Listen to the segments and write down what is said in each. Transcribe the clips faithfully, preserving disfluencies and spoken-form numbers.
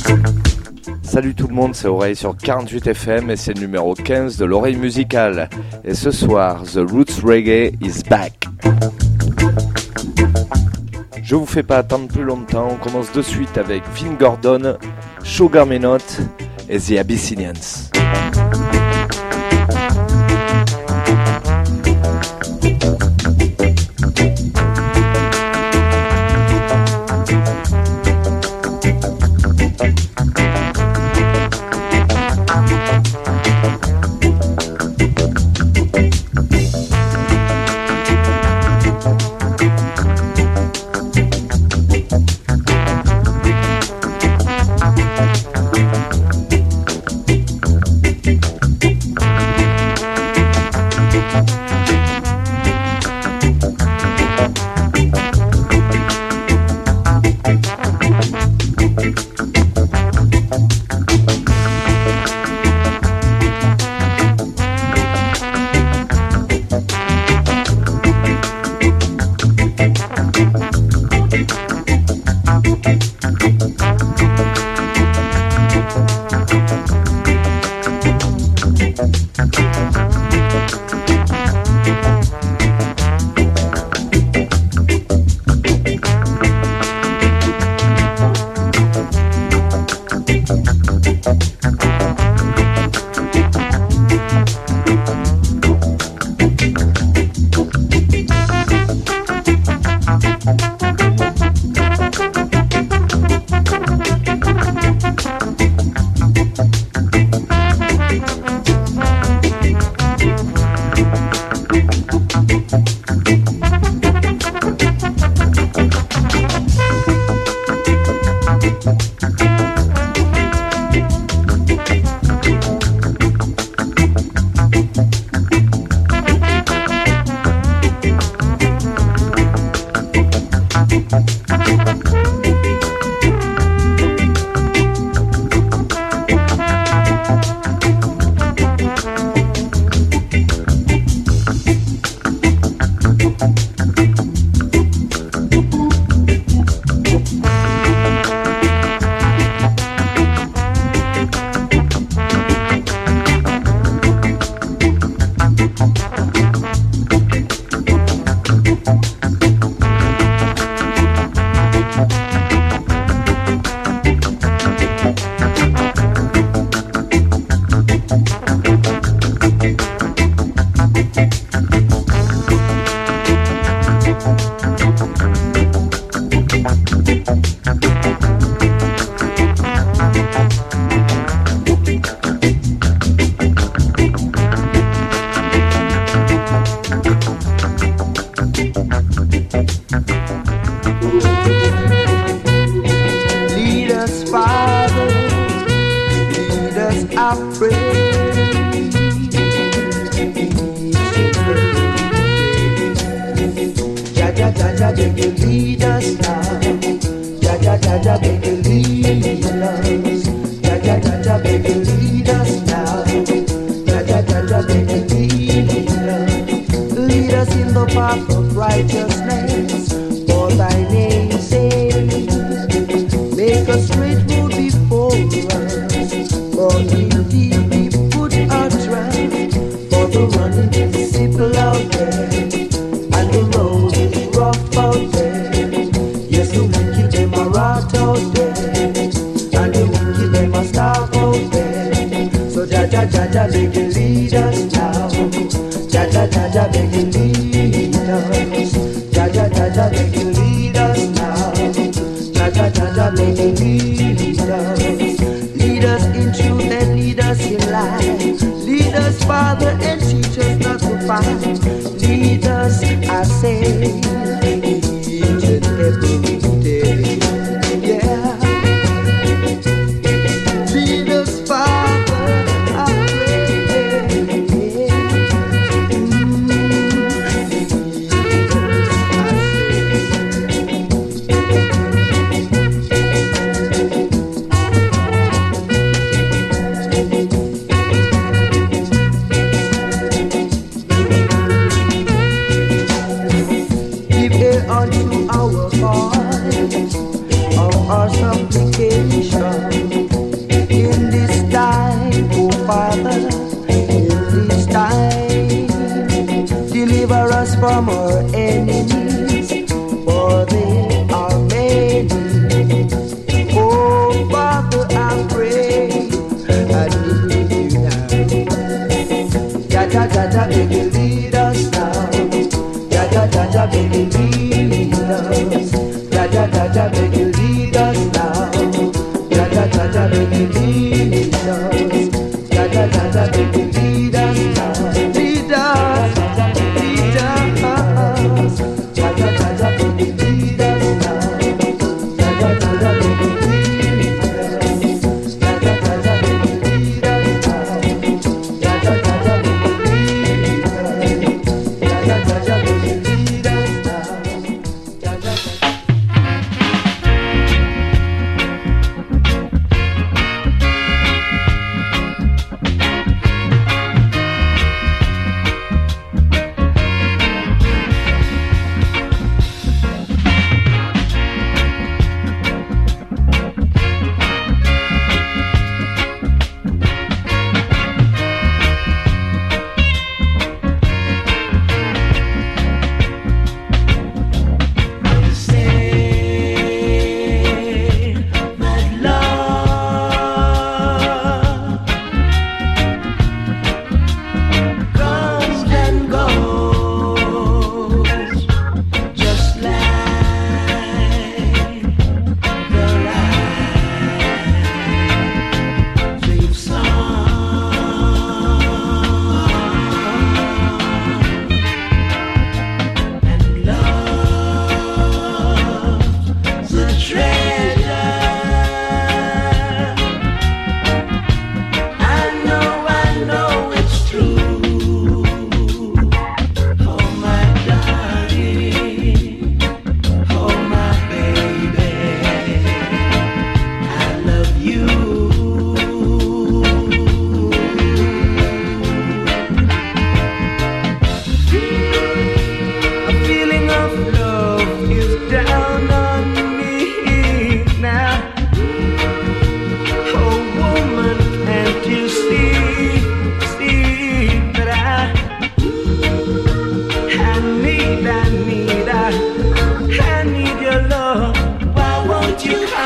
Salut tout le monde, c'est Oreille sur quarante-huit F M et c'est le numéro quinze de l'Oreille musicale. Et ce soir, The Roots Reggae is back. Je vous fais pas attendre plus longtemps, on commence de suite avec Vin Gordon, Sugar Me Not et The Abyssinians.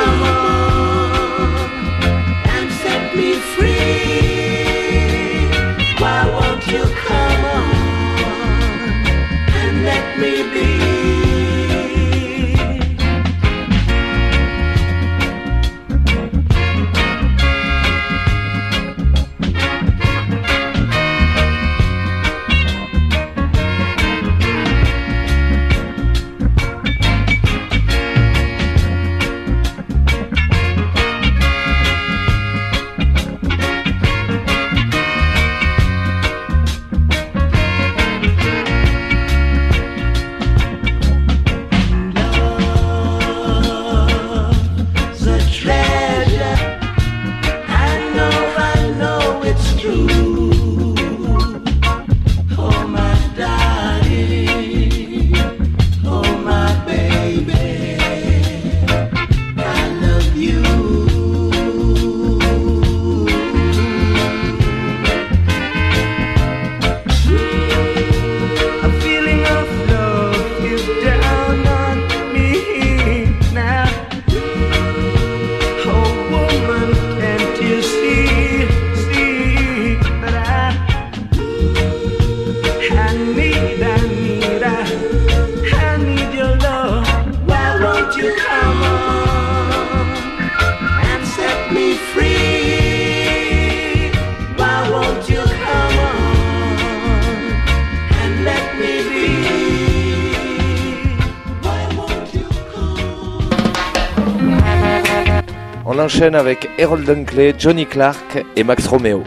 come on and set me free? Why won't you come on and let me be? On enchaîne avec Errol Dunkley, Johnny Clark et Max Romeo.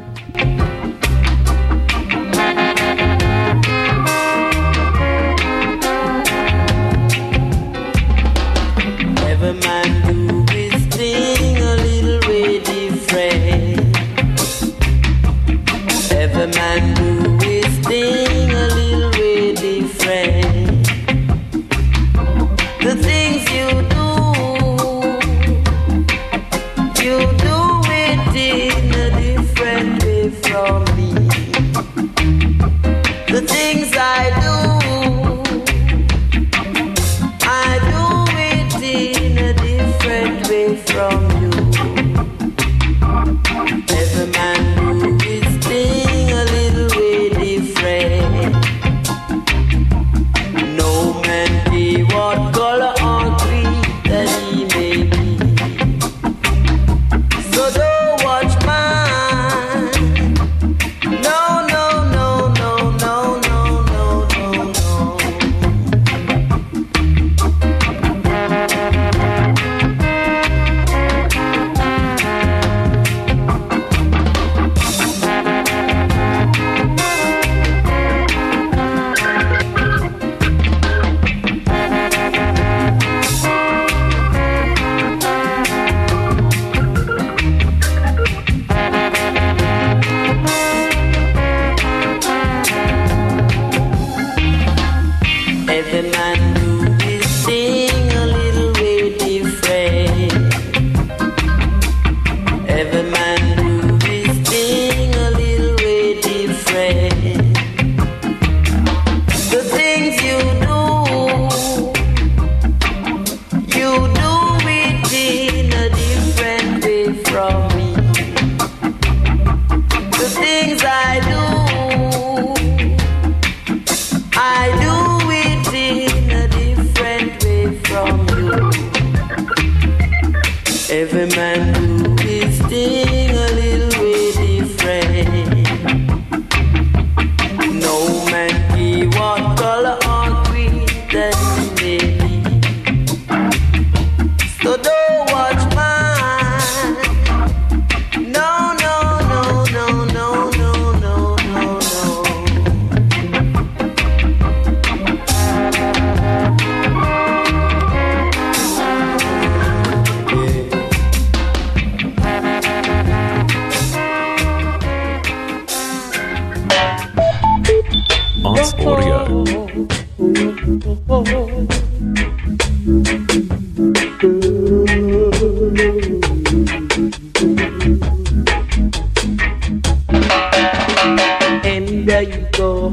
And there you go,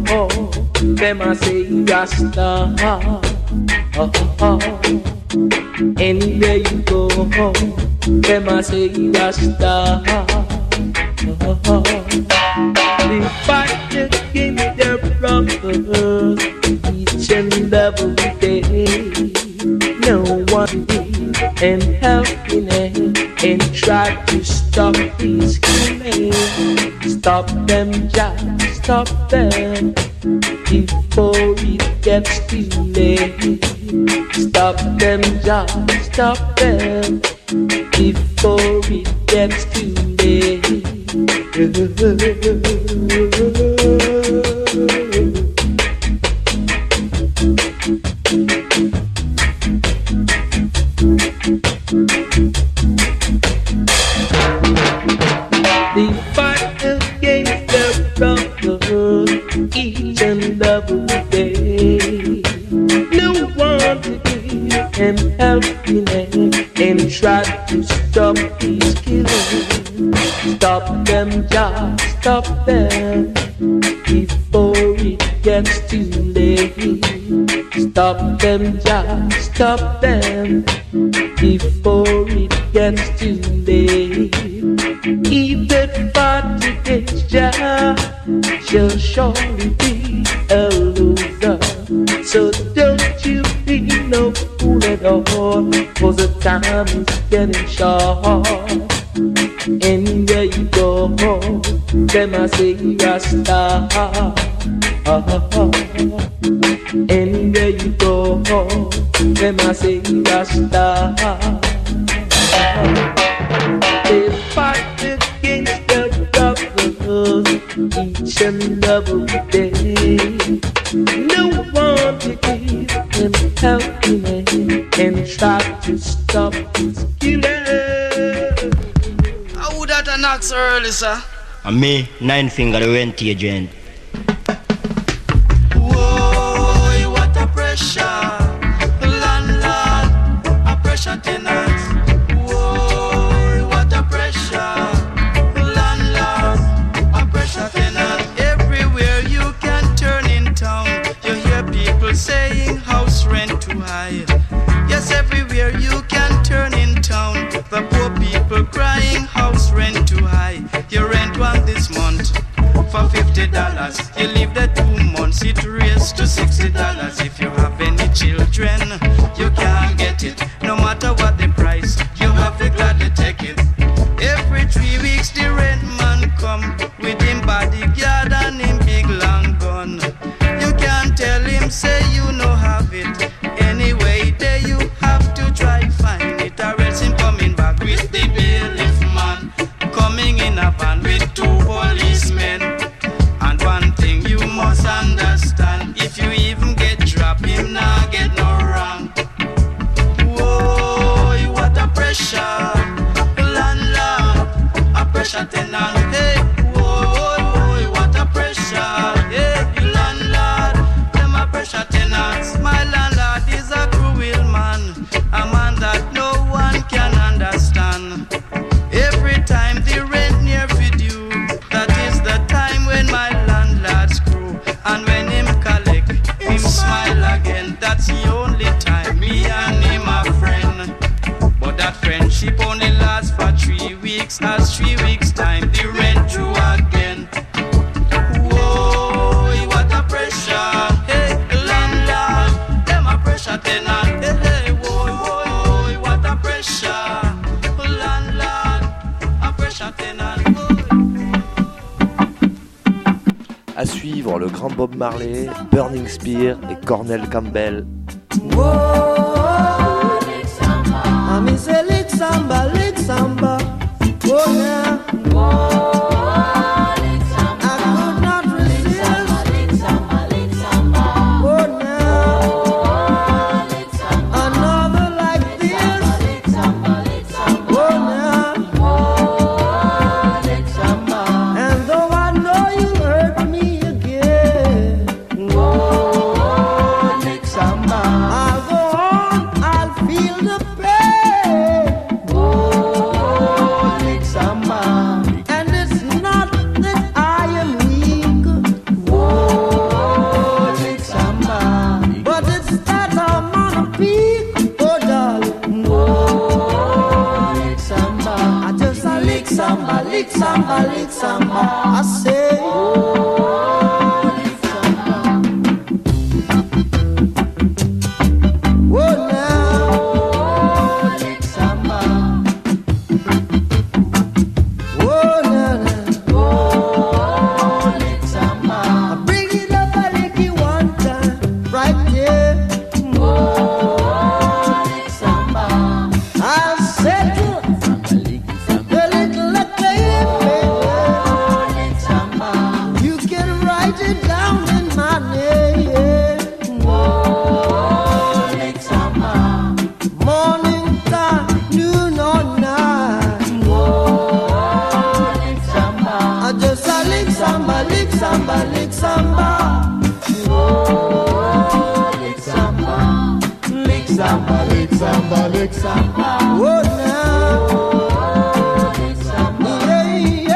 them I say Rasta. Oh, oh, oh. And there you go, them I say Rasta. We fight against their brothers each and every day. No one and helping them and try to stop this killing. Stop them, just stop them before it gets too late. Stop them, just stop them before it gets too late. They fight against their brothers each and every day. No one to give them helping hand and try to stop these killing. Stop them, just stop them before it gets too late. Stop them, just stop them before it gets too late. He that fought against Jah shall surely be a loser. So don't you be no fool at all, for the time is getting short. Anywhere you go, them I say Rasta. Anywhere you go, them I say Rasta. They fight against their brothers each and every day. No one to give them helping hand and try to stop this killing. How would that an axe early, sir? And me, Nine Finger, the rent agent. Whoa, what a pressure. Landlord, a pressure tenant. Whoa, what a pressure. Landlord, a pressure tenant. Everywhere you can turn in town, you hear people saying house rent too high. Yes, everywhere you can turn in town, the poor people crying house rent too high. You rent one this month for fifty dollars. You live there two months, it raised to sixty dollars. If you have any children, you can't get it. No matter what the price, you have to gladly take it. Every three weeks the rent man come with him bodyguard and him big long gun. You can't tell him say you no have it. Anyway, there you have to try find it, or else him coming back with the bailiff man, coming in a van with two policemen. And one thing you must understand, if you even get dropped, him nah get no wrong. Whoa, what a pressure. Landlord, a pressure tenant. Hey, whoa, what a pressure. Hey, landlord, them a pressure tenants. My landlord is a cruel man, a man that no one can understand. Every time the rent near feed you, that is the time when my landlord screw. And when him collect, him smile again. That's the only time me and him are friend. But that friendship only lasts for three weeks. As three weeks time, the rent due again. Whoa, what a pressure. Hey, landlord, them a pressure tenant. Hey, hey, whoa, whoa, what a pressure. Landlord, a pressure tenant. À suivre, le grand Bob Marley, Burning Spear et Cornel Campbell. Whoa, lick samba. I mean say lick samba, lick samba. Oh yeah. Whoa, lick samba. I could not resist. Lick samba, lick samba. Oh yeah. Whoa, lick samba. Another like this. Lick samba, lick samba. Oh yeah. Whoa, lick samba. And though I know you hurt me again. Whoa, lick samba. I'll go on, I'll feel the pain. Whoa. samba, lick samba, lick samba. I say, oh, lick samba. Oh, now, oh, lick samba. Oh, now, now, oh, lick samba. I bring it up, I lick it one time, right there. Oh, lick samba. I said to the little baby, oh, lick samba. You can write it down in my name. Oh, lick samba. Morning time, noon or night. Oh, lick samba. I just a lick samba, lick samba, lick samba. Oh, lick samba. Lick samba, lick samba, lick samba. Oh, now. Oh, lick samba. Yeah,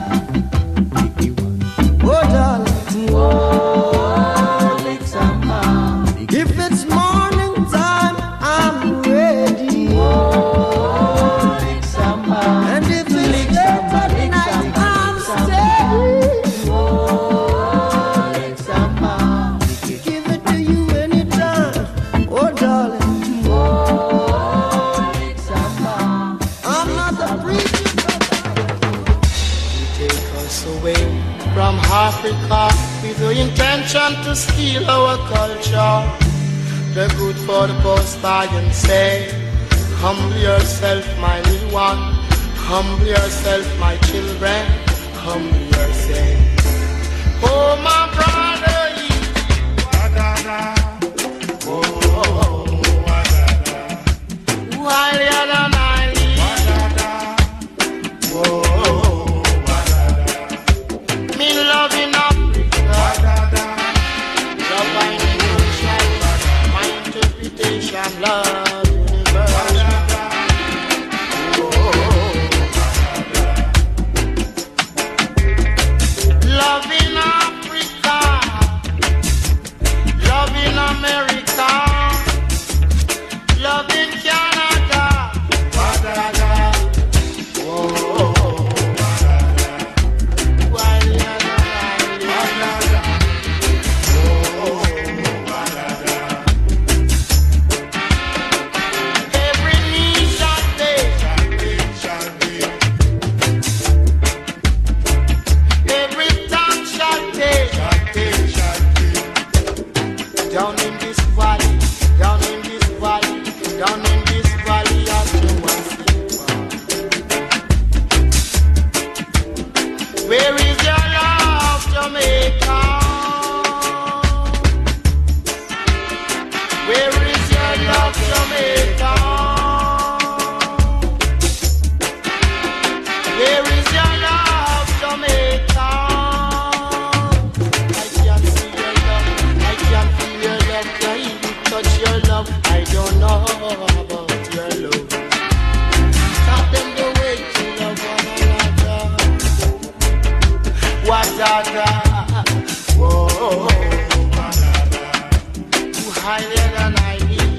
yeah. Oh, darling. Oh, lick samba. If it's morning time, I'm ready. Oh, lick samba. And if it's late at night, I'm steady. Oh, lick samba. Give it to you anytime. Oh, darling. Oh, lick samba. I'm not the preacher. Take us away from Africa with the intention to steal our culture. The good for the post by and say, humble yourself, my little one. Humble yourself, my children. Humble yourself. Oh, my brother, oh, while the other night, oh, me loving Africa, love my emotion, my interpretation, love universal. Loving Africa, loving America, loving Canada. Whoa. Every knee shall bend, every tongue shall take. Down in this valley, down in this valley, down in this valley of Jamaica. Where is your love, Jamaica? Where is your love, Jamaica? Where is your love, Jamaica? I can see your love, I can feel your love, can even touch your love. I don't know about your love. Tell them the way to love one another. Wadada, whoa, you higher than I need.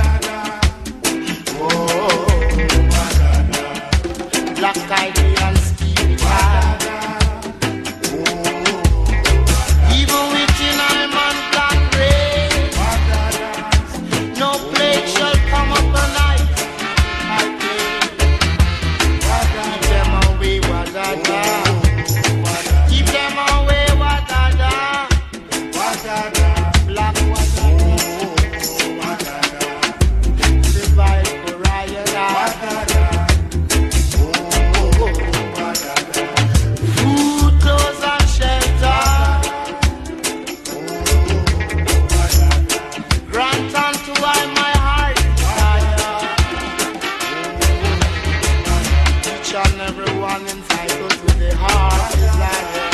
Whoa, black eyed and skinny. Even within I'm on black race, no plague shall come upon I. I pray, keep them away, wadada. Keep them away, wadada. Black wadada. Divide Orion. Food, clothes, and shelter. Grant unto I my heart desire. Each and every one entitled to the heart desire.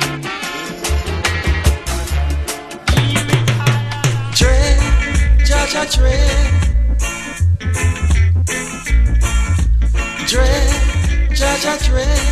Dread, Jaja dread. Dread, Jaja dread.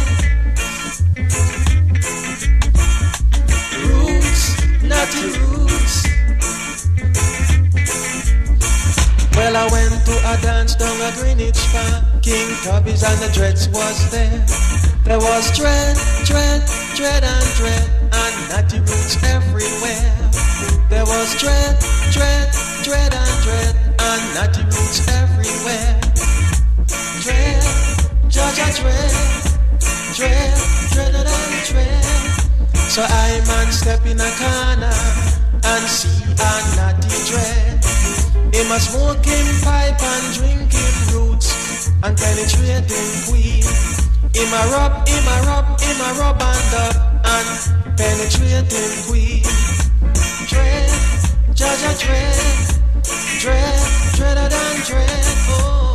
Roots, naughty roots. Well, I went to a dance down at Greenwich Park. King Tubby's and the Dreads was there. There was dread, dread, dread and dread, and natty roots everywhere. There was dread, dread, dread and dread, and natty roots everywhere. Dread, Georgia dread, dread, dreaded and dread. So I man step in a corner and see a natty dread. Him a smoking pipe and drinking roots and penetrating weed. Him a rub, him a rub, him a rub and up and penetrating weed. Dread, Jaja dread, dread, dreaded and dread. Oh.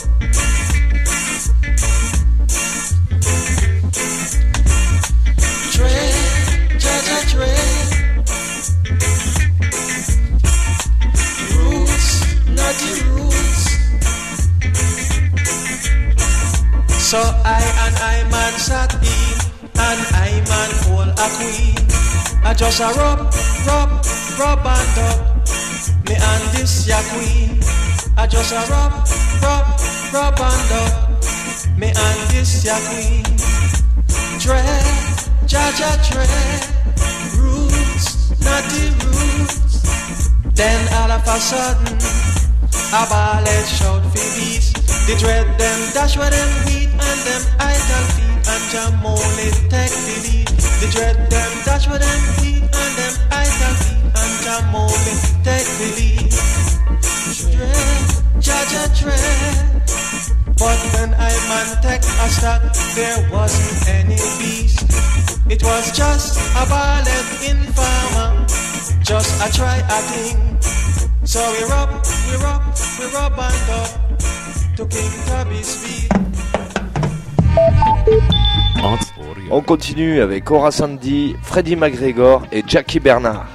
Dread, Jaja dread. Roots, naughty roots. So I and I man sat in, and I man hold a queen. I just a rub, rub, rub and up, me and this ya queen. I just a rub, rub, rub and up, me and this ya queen. Dread, Jaja dread, roots, naughty roots. Then all of a sudden, a ballet shout for beats. The dread them dash where them weed and them idle feet and jam only take the lead. The dread them dash where them weed and them idle feet and jam only take the lead. Dread, Jaja dread. But when I man take a stock, there wasn't any beast. It was just a ballet informer, just a try a thing. So we rub, we rub, we rub and up to King Tubby's feet. On continue avec Cora Sandy, Freddie McGregor et Jackie Bernard.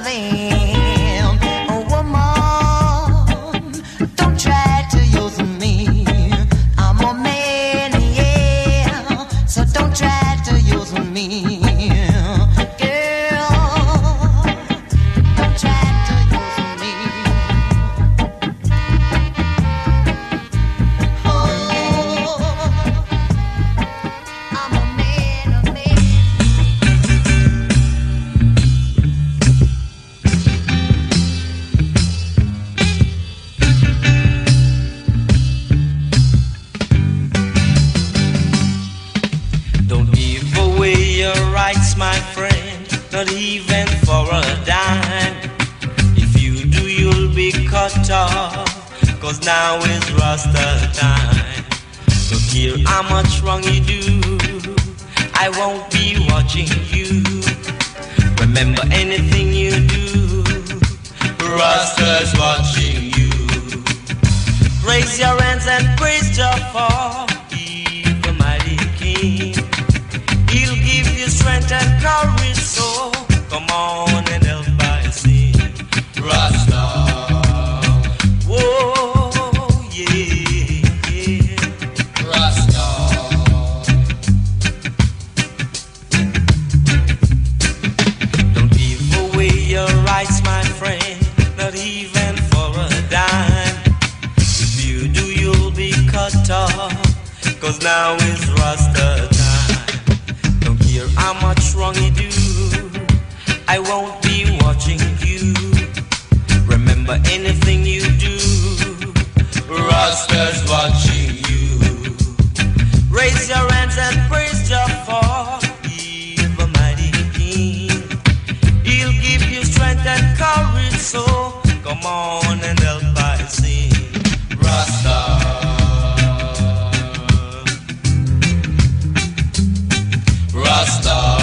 Don't try to use me. my friend, not even for a dime. If you do, you'll be cut off, cause now is Rasta time. Look here, how much wrong you do, I won't be watching you. Remember anything you do, Rasta's watching you. Raise your hands and praise Jah, He's the mighty King. He'll give you strength and courage, so come on and help by sing. Rasta, whoa, yeah, yeah. Rasta. Don't give away your rights, my friend, not even for a dime. If you do, you'll be cut off, cause now is Rasta time. Don't care how much wrong you do, I won't be watching you. Remember anything you do, Rasta's watching you. Raise your hands and praise Jah, He's the mighty King. He'll give you strength and courage, so come on and help by sing. Rasta, Rasta.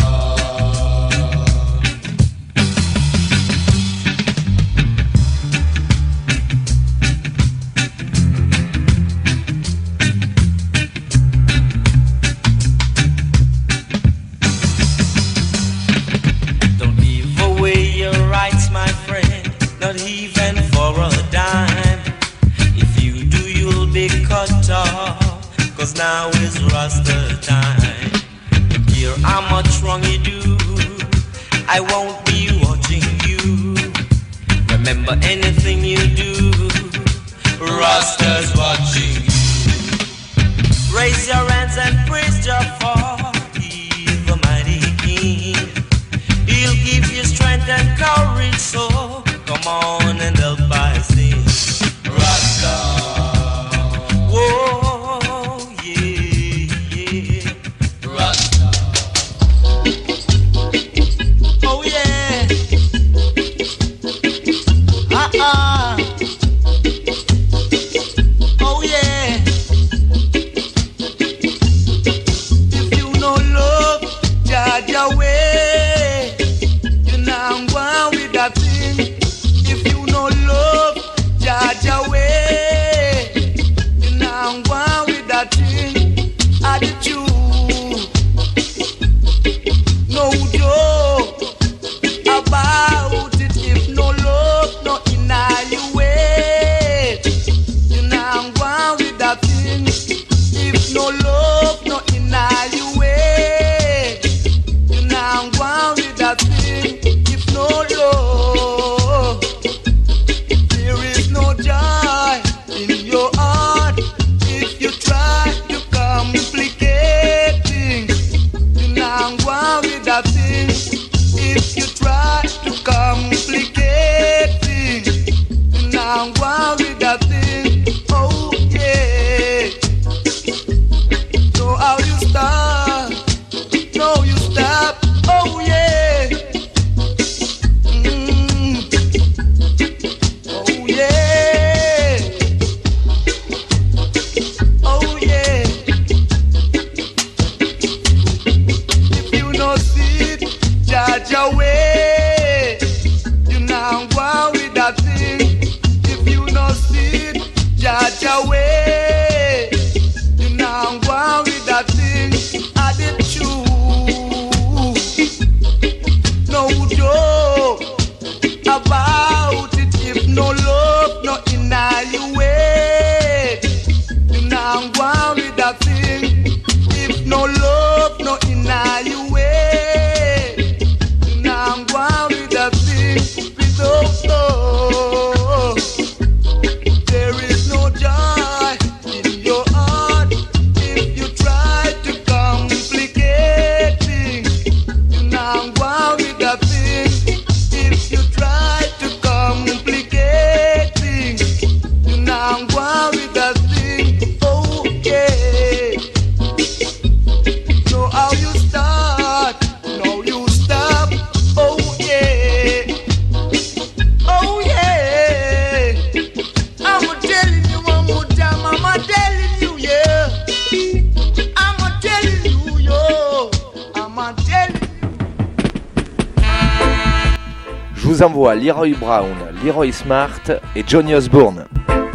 Don't give away your rights, my friend, not even for a dime. If you do, you'll be cut off, cause now is Rasta time. Don't care how much wrong you do, I won't be watching you. Remember anything you do, Rasta's watching you. Raise your hands and praise Jah, He's the mighty King. He'll give you strength and courage, so come on and help by sing. Rasta, whoa, yeah, yeah. Rasta, oh yeah, uh-uh, oh yeah. If you no love Jah Yahweh, you now one with that thing. If you no love Jah Yahweh, you now one with that thing. Attitude, no joke about it. If no love, no evaluate, you now one with that thing. If no love, no evaluate, you now one with that thing. If no love, there is no joy in your heart. If you try to complicate things, you now one with that thing. If you try to complicate things, you now one with that thing. Oh yeah. So how you start? No, you stop. Oh yeah. Mm. Oh yeah. Oh yeah. If you no see Jah Yahweh, you now go with that thing. If you no see Jah Yahweh, you now go with that thing. I did choose no joke about it. If no love, no evaluate, you now go with that thing. If no love, no evaluate, you now go with that thing. Without love, there is no joy. vous envoie Leroy Brown, Leroy Smart et Johnny Osbourne.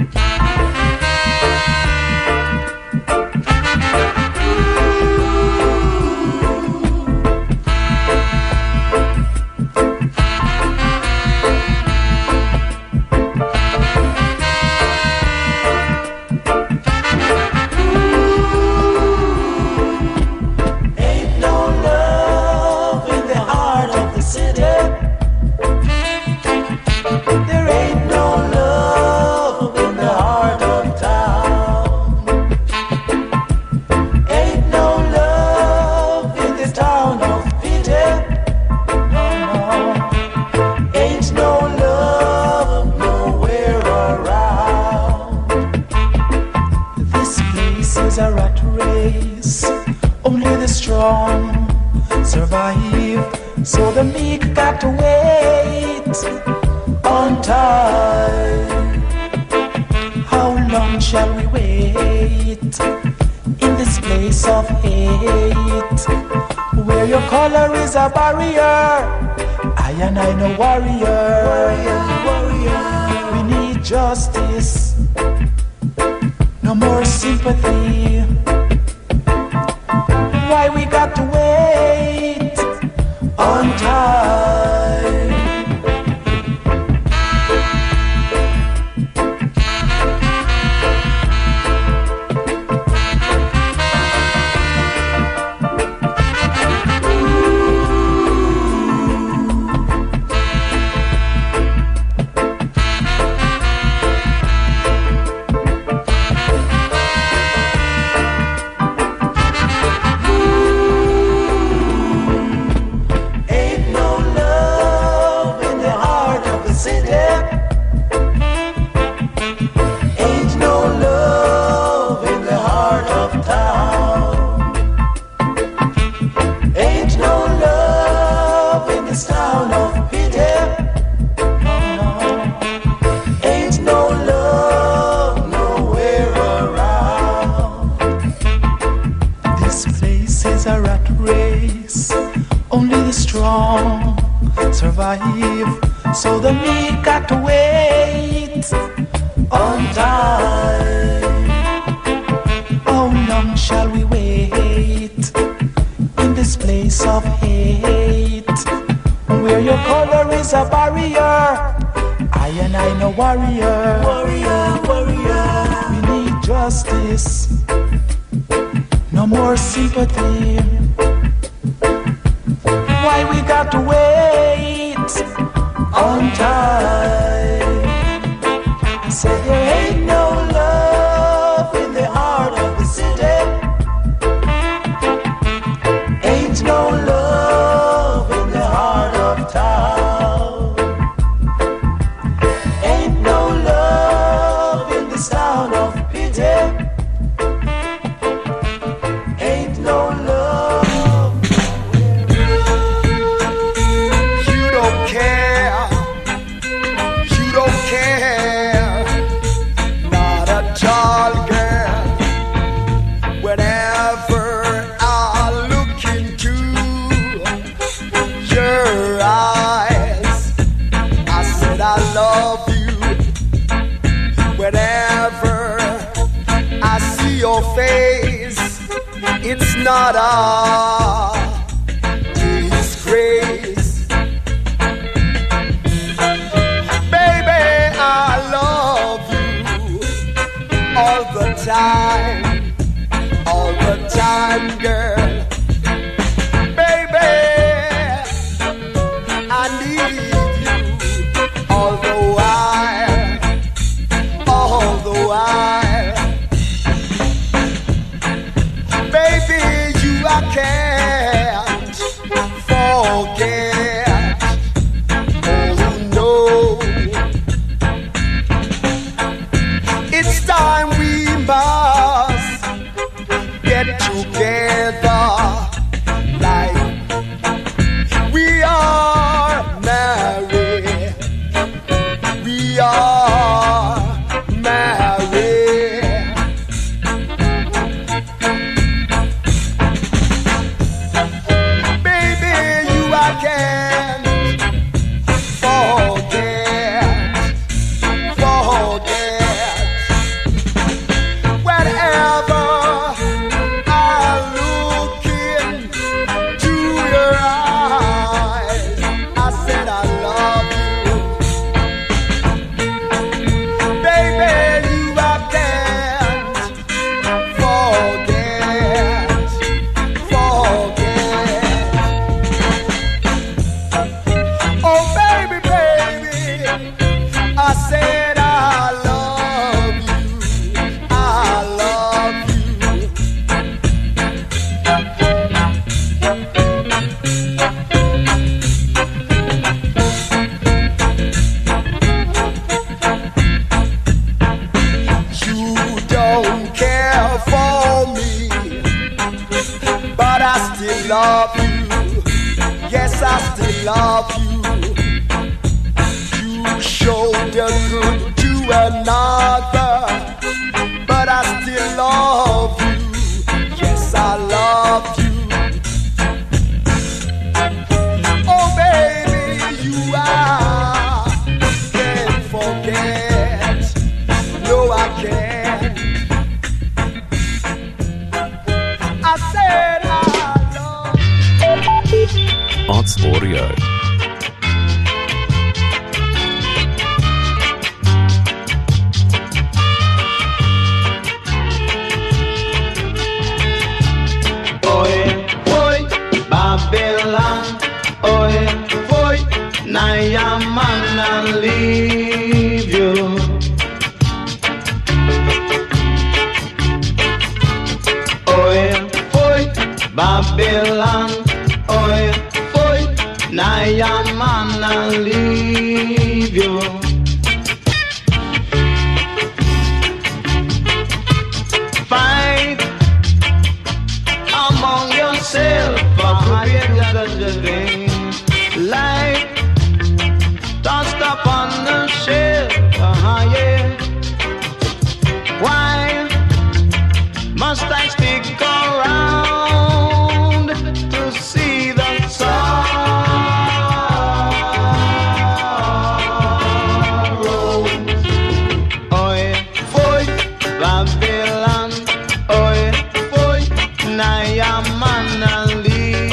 So the meek got to wait on time. How long shall we wait in this place of hate, where your color is a barrier? I and I know warrior, warrior, warrior. We need justice, no more sympathy. Why we got to wait on time? So the meek got to wait on time. How long shall we wait in this place of hate, where your color is a barrier? I and I know warrior, warrior, warrior. We need justice, no more sympathy. Why we got to wait on time? I said there ain't no love in the heart of the city. Ain't no love in the heart of town. Ain't no love in this town of pity. Ain't no love. You don't care. You don't care. Not at all, girl. Whenever I look into your eyes, I said I love you. Whenever I see your face, it's not a disgrace. Baby, I love you all the time, all the time, girl. Baby, I need you all the while, all the while. Baby, you I can't forget. Oh no, it's time we must get together like we are married. We are married. Baby, you I can't forget. love you. Yes, I still love you. You showed your good to another, but I still love you. Yes, I love you. Oh, baby, you are. Can't forget. No, I can't. I said I love. Arts Audio. Babylon, oi, oi, now man and leave you. Oi, oi, Babylon, oi, oi, now man and leave you. Fight among yourself. Light tossed upon the shelf, uh-huh, yeah. Why must I stick around to see the sorrow? Oi, foi, Babylon, oi, foi, Naya man.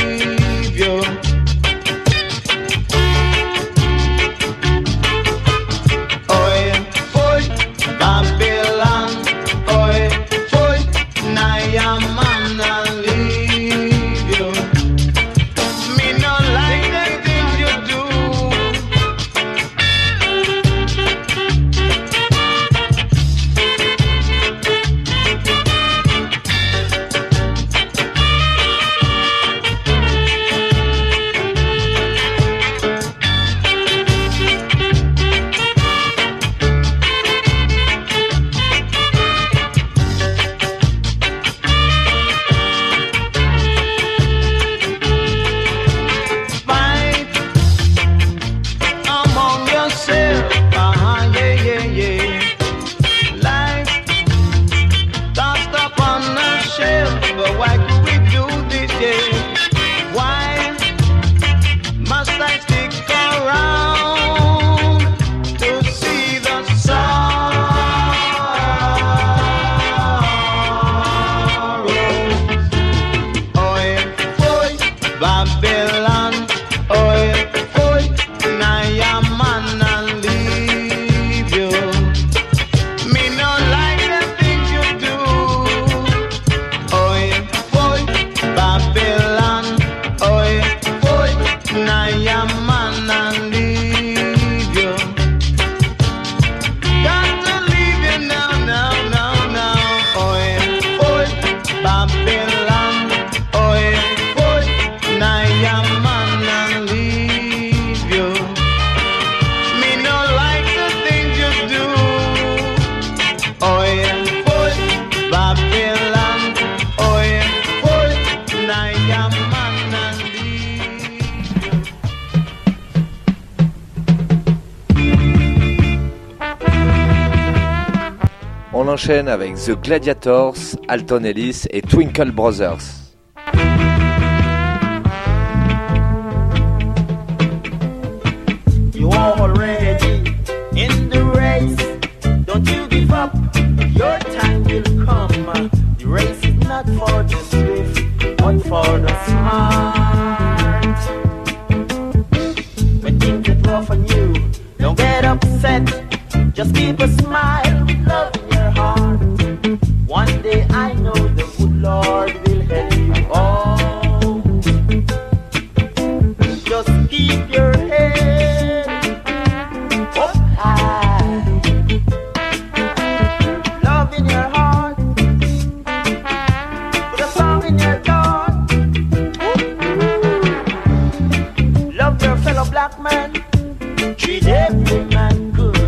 On enchaîne avec The Gladiators, Alton Ellis et Twinkle Brothers. You already in the race, don't you give up, your time will come. The race is not for the swift, but for the smart. When things get rough on you, don't get upset, just keep a smile with love in your heart. One day I know the good Lord will help you all. Just keep your head up high, love in your heart, put a song in your thought. Love your fellow black man, treat every man good.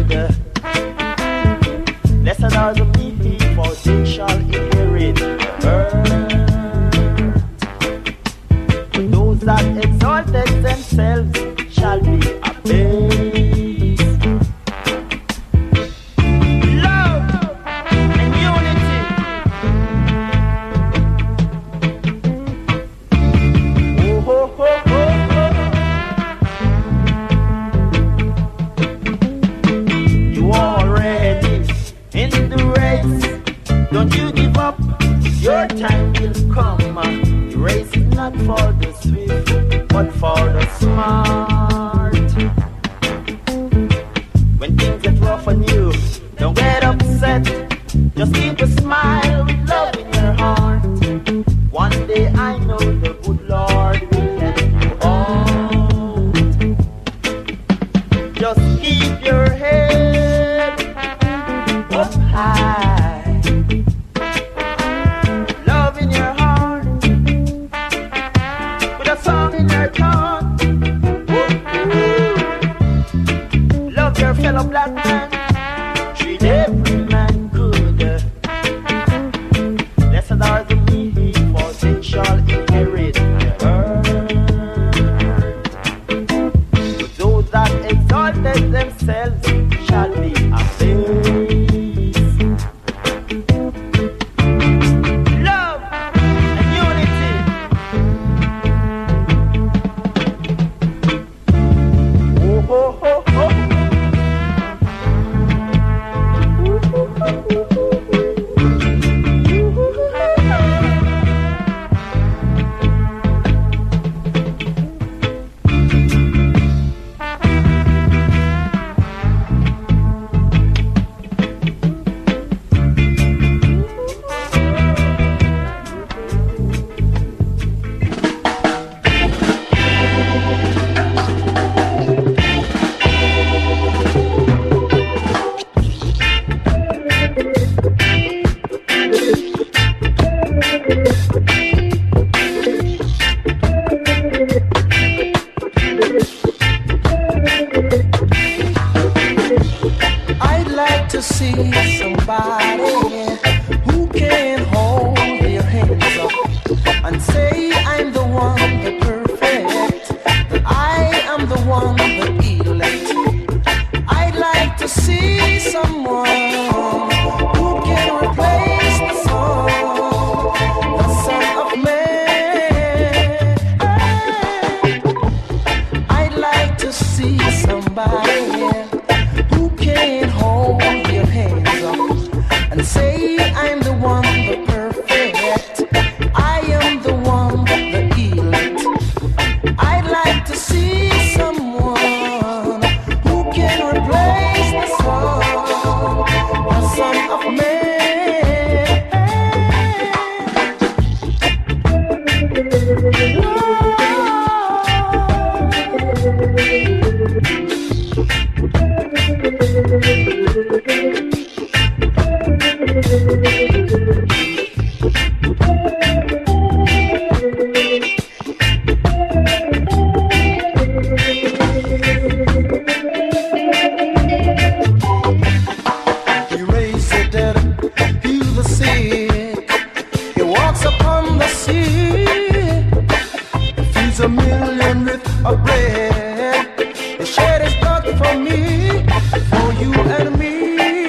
Blessed are the meek, for they shall inherit the earth. in the race. Don't you give up, your time will come. The race is not for the swift, but for the smart. When things get rough on you, don't get upset. Just keep a smile with love in your heart. One day I know the good Lord will help you out. Just keep your head up high. Love in your heart, with a song in your tongue. Woo-hoo. Love your fellow black man, treat every man good. Blessed are the meek, for they shall inherit the earth. But those that exalted themselves shall be abased. Love and unity. Oh, oh, oh, oh. I'd like to see somebody who can hold their hands up and say, I'm the one, the perfect, that I am the one, the elect. I'd like to see someone who can replace the Son, the Son of Man. I'd like to see somebody who can hold your hands up and say, I'm the one, the perfect, I am the one, the elect. I'd like to see someone who can replace the Son, the Son of Man. He raised the dead, healed the sick. He walks upon the sea. He feeds a million with a bread. He shed his blood for me, for you and me.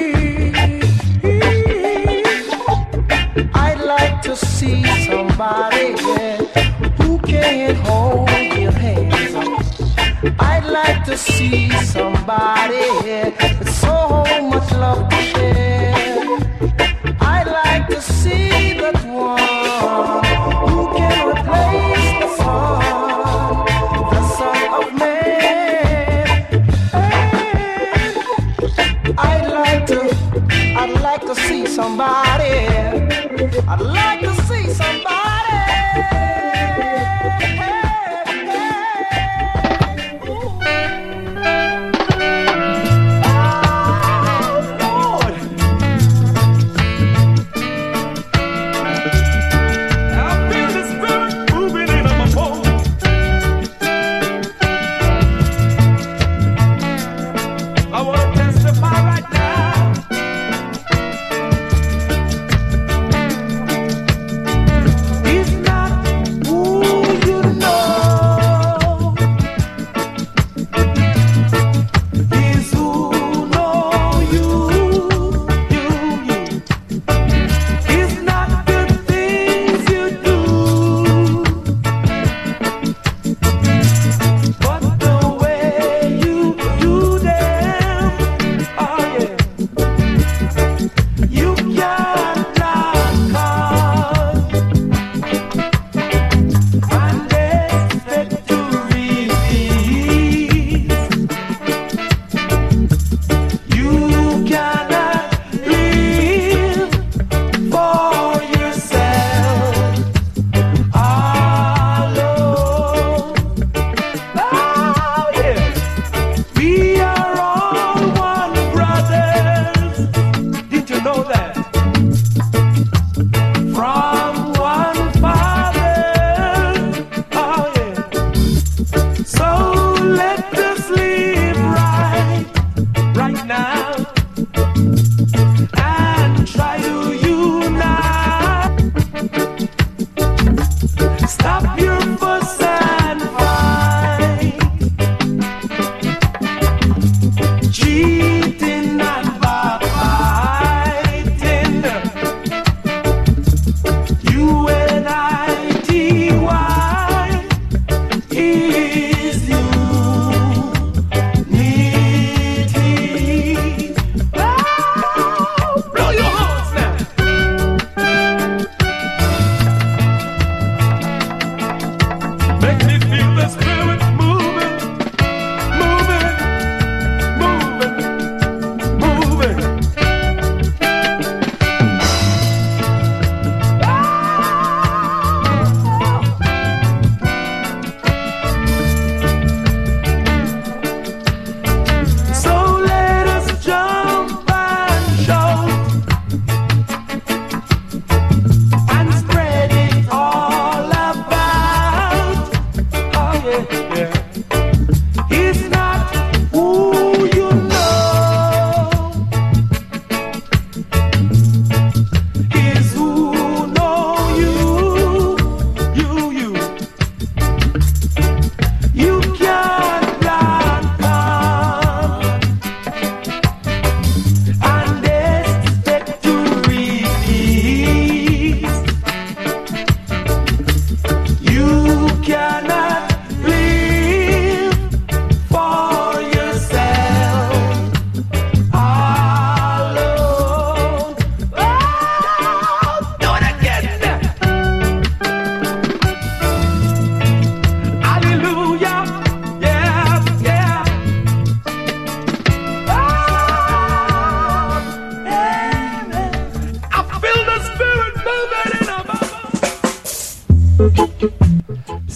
I'd like to see somebody who can hold your hands up. I'd like to see somebody with so much love to share. I'd like to see that one who can replace the Son, the Son of Man. I'd like to, I'd like to see somebody. I'd like to see somebody.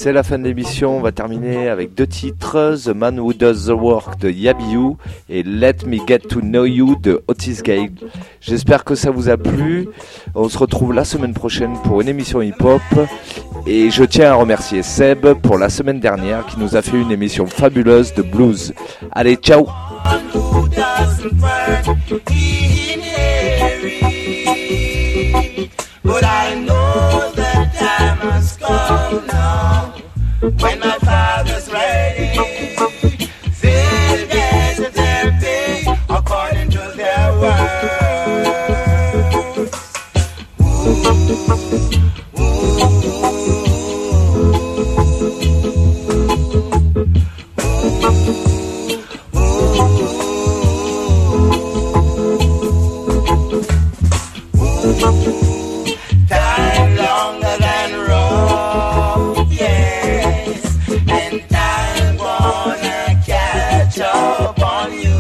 C'est la fin de l'émission, on va terminer avec deux titres, The Man Who Does the Work de Yabiou et Let Me Get to Know You de Otis Gale. J'espère que ça vous a plu, on se retrouve la semaine prochaine pour une émission hip-hop et je tiens à remercier Seb pour la semaine dernière qui nous a fait une émission fabuleuse de blues. Allez, ciao! But I know that time has come now when my father's ready. They'll get their pay according to their words. Ooh, ooh, ooh, ooh. Time longer than rope, yes, and time gonna catch up on you.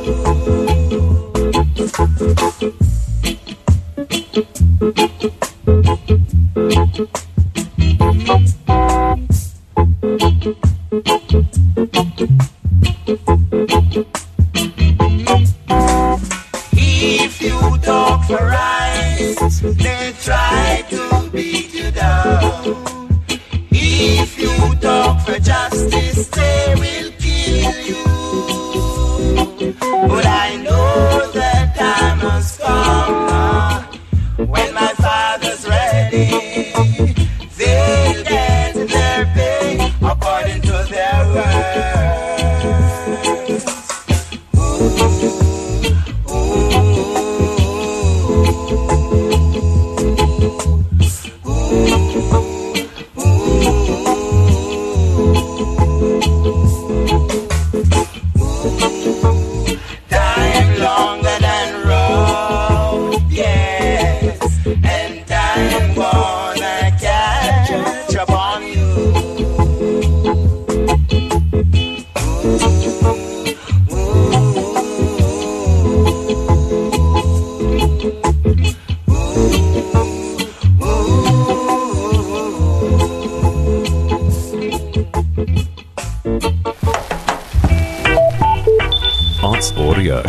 If you talk for rights, they try to beat you down. If you talk for justice, they will kill you. But I know that time has come now when my father's ready. They'll get their pay according to their words. Ooh, time longer than rope, yes, and time gonna catch up on you. Arts Audio.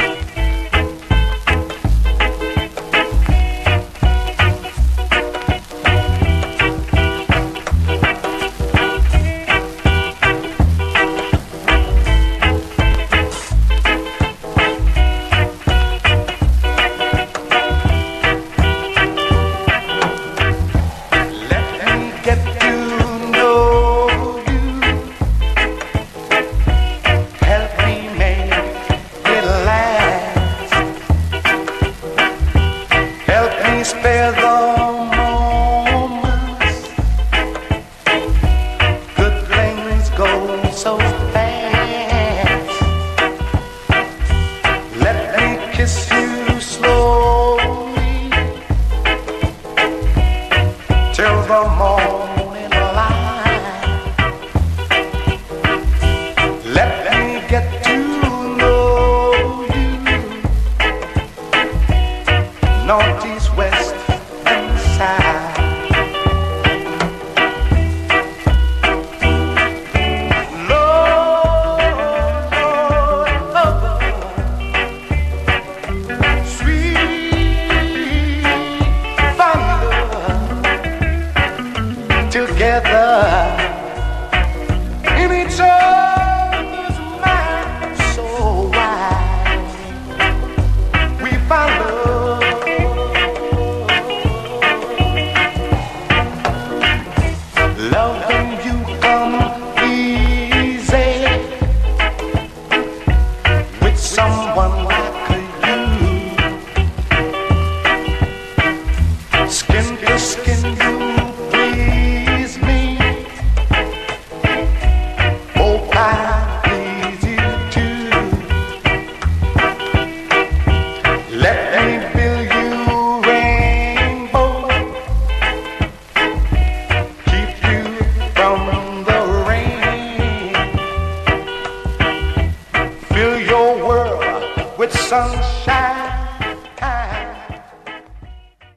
sunshine.